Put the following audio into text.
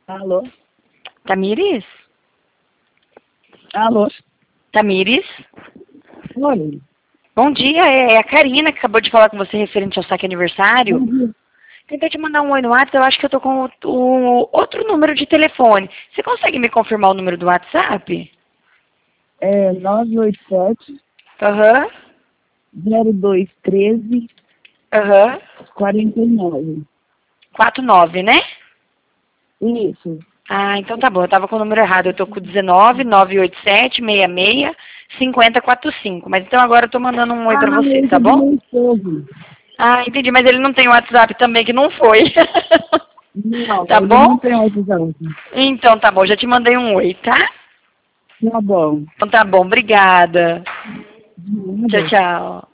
Alô? Tamires? Alô? Tamires? Oi. Bom dia, é a Karina que acabou de falar com você referente ao saque aniversário. Bom dia. Tentei te mandar um oi no WhatsApp, eu acho que eu tô com o outro número de telefone. Você consegue me confirmar o número do WhatsApp? É 987 Aham, 0213 aham. 49. 49, né? Isso. Ah, então tá bom, eu tava com o número errado. Eu tô com 19 987 66 5045. Mas então agora eu tô mandando um oi pra você, Esse tá é do bom? meu esposo. Ah, entendi, mas ele não tem WhatsApp também, que não foi. Não, Tá ele bom? não tem WhatsApp. Então tá bom, já te mandei um oi, tá? Tá bom. Então tá bom, obrigada. Nada. Tchau, tchau.